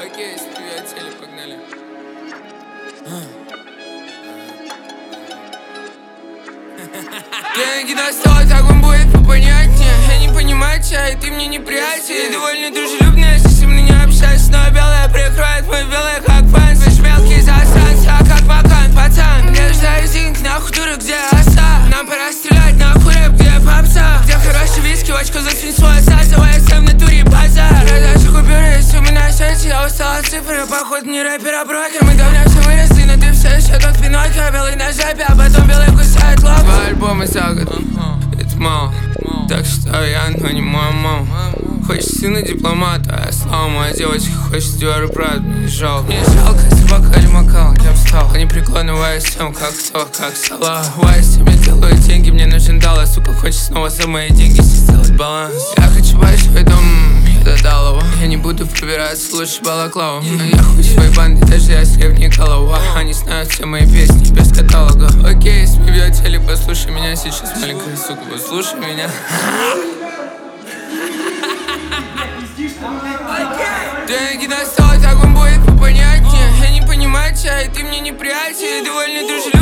Окей, приятели, погнали. Деньги достал, так он будет попонятнее. Я не понимаю тебя, и ты мне не приятель. Довольно дружелюбная, если со мной не общайся. Но белая прикроет мой белый как панцирь. Слышь, мелкий засранцы, как вакант, пацан. Мне ждать денег, нахуй дура, где оса. Нам пора стрелять, нахуй рэп, где попса. Где хороший виски, в очко засунь свой сас. Давай в натуре базар. Раздача купюры, если у меня счастье. Я устал от цифры, походу не рэпер, а брокер. Мы давно все выросли, но ты все еще тот Пиноккио. Белый на жопе, а потом белый кусает лоб. Два альбома за год, это мало. Так что я, но не моя мама. Хочешь сына дипломата, а я слава. Моя девочка хочет Диор Прад, мне жалко. Мне жалко, собака или макал, я встал. Они прикладывая всем, как кто, как Салах. Я с тебе делаю деньги, мне нужен доллар. Сука, хочет снова за мои деньги сделать баланс. Я хочу большой дом, я додал его. Я не буду пробираться, лучше балаклаву. Но я хуй своей банды, даже если в ней голова. Они знают все мои песни без каталога. Окей, если библиотели, послушай меня сейчас, маленькая сука, послушай меня. Деньги достал, так он будет попонятнее. Я не понимаю тебя, и ты мне не приятель. Довольно дружелюбный.